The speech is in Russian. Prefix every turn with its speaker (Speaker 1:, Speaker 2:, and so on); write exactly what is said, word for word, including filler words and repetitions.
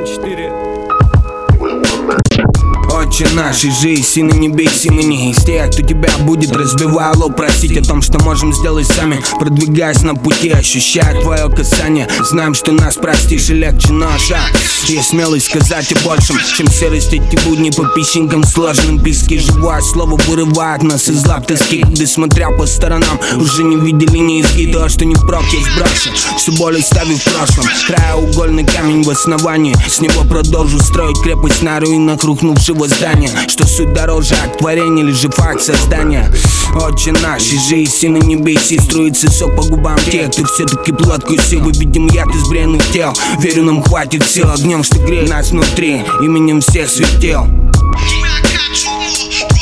Speaker 1: четыре.
Speaker 2: Отче наш, и же и на небес, и мы не из тех, кто тебя будет разбивало, просить о том, что можем сделать сами, продвигаясь на пути, ощущая твое касание. Знаем, что нас простишь и легче наша. Есть смелость сказать о большем, чем серость эти будни по песчинкам сложным. Пески живое слово вырывает нас из лап тоски, когда смотря по сторонам уже не видели низги. То, что не впрок, я сброшу, все боль оставив в прошлом. Краеугольный камень в основании, с него продолжу строить крепость на руинах рухнувшего здания. Что суть дороже от творения или же факт создания. Отче наш, и же и на небесе, струится сок по губам тех, кто все-таки плод кусил. Выведем яд из бренных тел, верю, нам хватит сил огнем, что греет нас внутри, именем всех светил.